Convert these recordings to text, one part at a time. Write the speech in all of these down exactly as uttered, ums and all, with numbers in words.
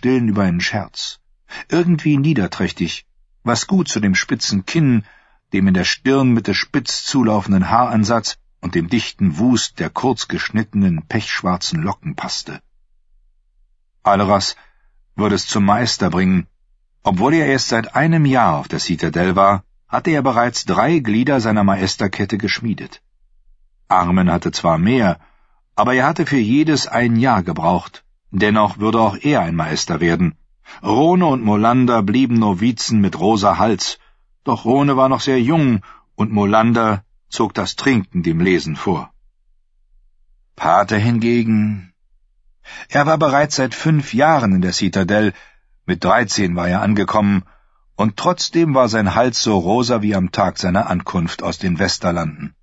Stillen über einen Scherz. Irgendwie niederträchtig, was gut zu dem spitzen Kinn, dem in der Stirnmitte spitz zulaufenden Haaransatz und dem dichten Wust der kurz geschnittenen, pechschwarzen Locken passte. Alleras würde es zum Meister bringen. Obwohl er erst seit einem Jahr auf der Citadel war, hatte er bereits drei Glieder seiner Meisterkette geschmiedet. Armen hatte zwar mehr, aber er hatte für jedes ein Jahr gebraucht. Dennoch würde auch er ein Meister werden. Rhone und Molander blieben Novizen mit rosa Hals, doch Rhone war noch sehr jung und Molander zog das Trinken dem Lesen vor. Pate hingegen... Er war bereits seit fünf Jahren in der Citadel, mit dreizehn war er angekommen, und trotzdem war sein Hals so rosa wie am Tag seiner Ankunft aus den Westerlanden.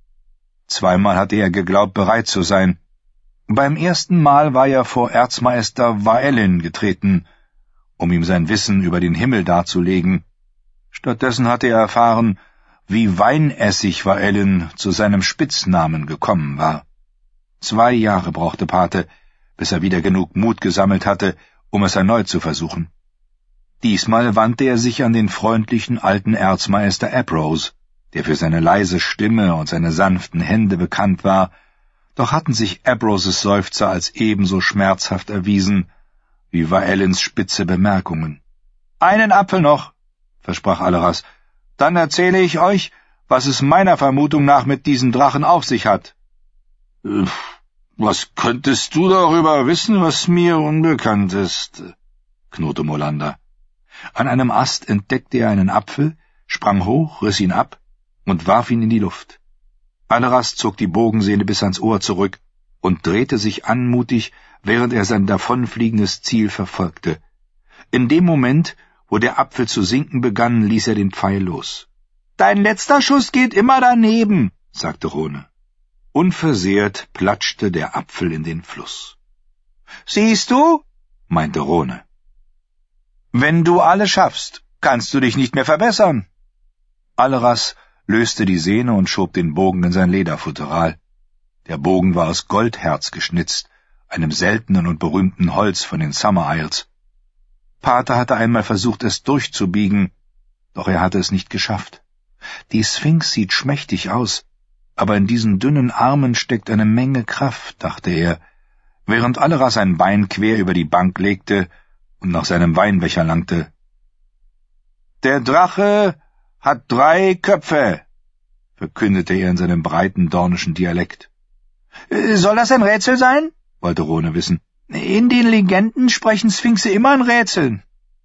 Zweimal hatte er geglaubt, bereit zu sein. Beim ersten Mal war er vor Erzmeister Vaellin getreten, um ihm sein Wissen über den Himmel darzulegen. Stattdessen hatte er erfahren, wie Weinessig Vaellin zu seinem Spitznamen gekommen war. Zwei Jahre brauchte Pate, bis er wieder genug Mut gesammelt hatte, um es erneut zu versuchen. Diesmal wandte er sich an den freundlichen alten Erzmeister Abrose, der für seine leise Stimme und seine sanften Hände bekannt war, doch hatten sich Abroses Seufzer als ebenso schmerzhaft erwiesen wie Vaellins spitze Bemerkungen. »Einen Apfel noch«, versprach Alleras, »dann erzähle ich euch, was es meiner Vermutung nach mit diesen Drachen auf sich hat.« Äh, »Was könntest du darüber wissen, was mir unbekannt ist?« knurrte Molander. An einem Ast entdeckte er einen Apfel, sprang hoch, riss ihn ab und warf ihn in die Luft. Alleras zog die Bogensehne bis ans Ohr zurück und drehte sich anmutig, während er sein davonfliegendes Ziel verfolgte. In dem Moment, wo der Apfel zu sinken begann, ließ er den Pfeil los. »Dein letzter Schuss geht immer daneben«, sagte Rhone. Unversehrt platschte der Apfel in den Fluss. »Siehst du?«, meinte Rhone. »Wenn du alles schaffst, kannst du dich nicht mehr verbessern.« Alleras löste die Sehne und schob den Bogen in sein Lederfutteral. Der Bogen war aus Goldherz geschnitzt, einem seltenen und berühmten Holz von den Summer Isles. Pate hatte einmal versucht, es durchzubiegen, doch er hatte es nicht geschafft. Die Sphinx sieht schmächtig aus, aber in diesen dünnen Armen steckt eine Menge Kraft, dachte er, während Alleras ein Bein quer über die Bank legte und nach seinem Weinbecher langte. »Der Drache hat drei Köpfe«, verkündete er in seinem breiten dornischen Dialekt. »Soll das ein Rätsel sein?« wollte Rhone wissen. »In den Legenden sprechen Sphinxe immer in Rätseln.«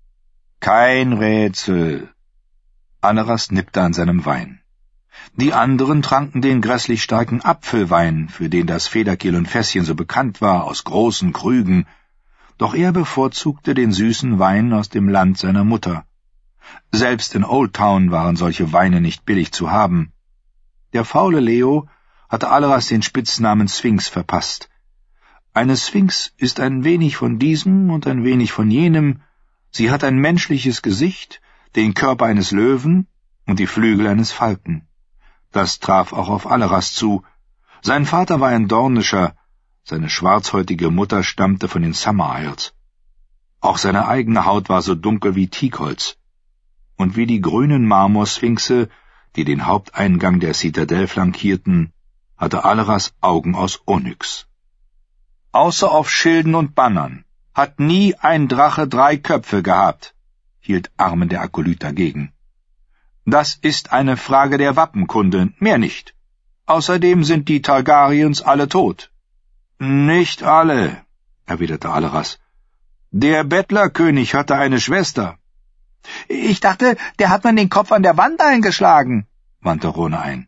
»Kein Rätsel.« Alleras nippte an seinem Wein. Die anderen tranken den grässlich starken Apfelwein, für den das Federkiel und Fässchen so bekannt war, aus großen Krügen, doch er bevorzugte den süßen Wein aus dem Land seiner Mutter. Selbst in Old Town waren solche Weine nicht billig zu haben. Der faule Leo hatte Alleras den Spitznamen Sphinx verpasst. Eine Sphinx ist ein wenig von diesem und ein wenig von jenem. Sie hat ein menschliches Gesicht, den Körper eines Löwen und die Flügel eines Falken. Das traf auch auf Alleras zu. Sein Vater war ein Dornischer, seine schwarzhäutige Mutter stammte von den Summer Isles. Auch seine eigene Haut war so dunkel wie Teakholz. Und wie die grünen Marmorsphinxe, die den Haupteingang der Citadel flankierten, hatte Alleras Augen aus Onyx. »Außer auf Schilden und Bannern hat nie ein Drache drei Köpfe gehabt«, hielt Armen der Akolyt dagegen. »Das ist eine Frage der Wappenkunde, mehr nicht. Außerdem sind die Targaryens alle tot.« »Nicht alle«, erwiderte Alleras. »Der Bettlerkönig hatte eine Schwester.« »Ich dachte, der hat man den Kopf an der Wand eingeschlagen«, wandte Rhone ein.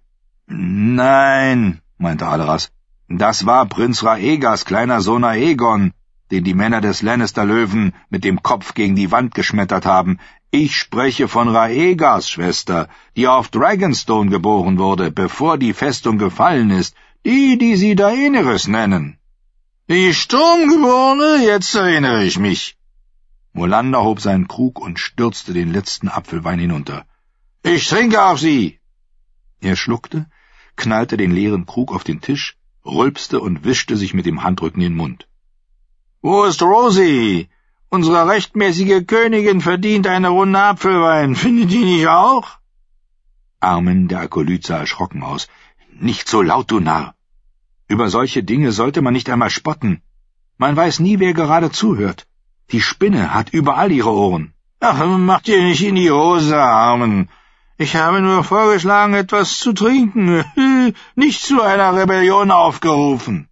»Nein«, meinte Alleras, »das war Prinz Rhaegas kleiner Sohn Aegon, den die Männer des Lannister-Löwen mit dem Kopf gegen die Wand geschmettert haben. Ich spreche von Rhaegas Schwester, die auf Dragonstone geboren wurde, bevor die Festung gefallen ist, die, die sie Daenerys nennen.« »Die Sturmgeborene, jetzt erinnere ich mich.« Molander hob seinen Krug und stürzte den letzten Apfelwein hinunter. »Ich trinke auf Sie!« Er schluckte, knallte den leeren Krug auf den Tisch, rülpste und wischte sich mit dem Handrücken den Mund. »Wo ist Rosie? Unsere rechtmäßige Königin verdient eine Runde Apfelwein. Findet ihr nicht auch? Armen, der Akolyt, sah erschrocken aus. »Nicht so laut, du Narr! Über solche Dinge sollte man nicht einmal spotten. Man weiß nie, wer gerade zuhört. Die Spinne hat überall ihre Ohren.« »Ach, macht ihr nicht in die Hose, Armen. Ich habe nur vorgeschlagen, etwas zu trinken, nicht zu einer Rebellion aufgerufen.«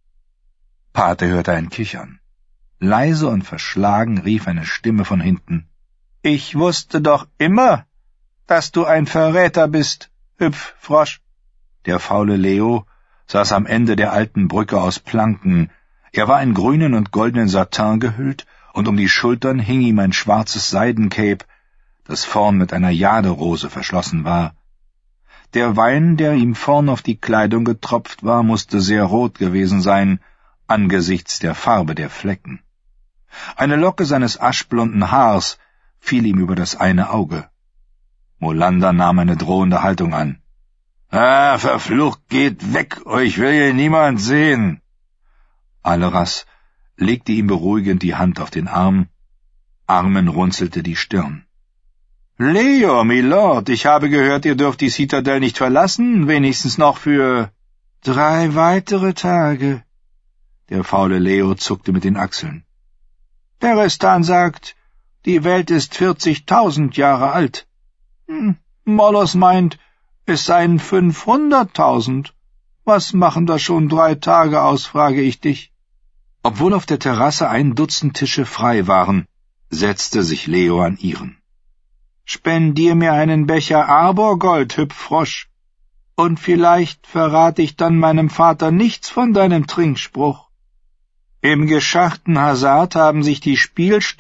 Pate hörte ein Kichern. Leise und verschlagen rief eine Stimme von hinten. »Ich wusste doch immer, dass du ein Verräter bist, Hüpffrosch.« Der faule Leo saß am Ende der alten Brücke aus Planken. Er war in grünen und goldenen Satin gehüllt, und um die Schultern hing ihm ein schwarzes Seidencape, das vorn mit einer Jaderose verschlossen war. Der Wein, der ihm vorn auf die Kleidung getropft war, musste sehr rot gewesen sein, angesichts der Farbe der Flecken. Eine Locke seines aschblonden Haars fiel ihm über das eine Auge. Molander nahm eine drohende Haltung an. »Ah, verflucht, geht weg, euch will hier niemand sehen!« Aleras legte ihm beruhigend die Hand auf den Arm. Armen runzelte die Stirn. »Leo, Milord, ich habe gehört, ihr dürft die Citadel nicht verlassen, wenigstens noch für drei weitere Tage.« Der faule Leo zuckte mit den Achseln. »Der Restan sagt, die Welt ist vierzigtausend Jahre alt. Hm, Molos meint, es seien fünfhunderttausend. Was machen da schon drei Tage aus, frage ich dich.« Obwohl auf der Terrasse ein Dutzend Tische frei waren, setzte sich Leo an ihren. »Spendier mir einen Becher Arborgold, Hüpffrosch, und vielleicht verrate ich dann meinem Vater nichts von deinem Trinkspruch. Im geschachten Hasard haben sich die Spielsteine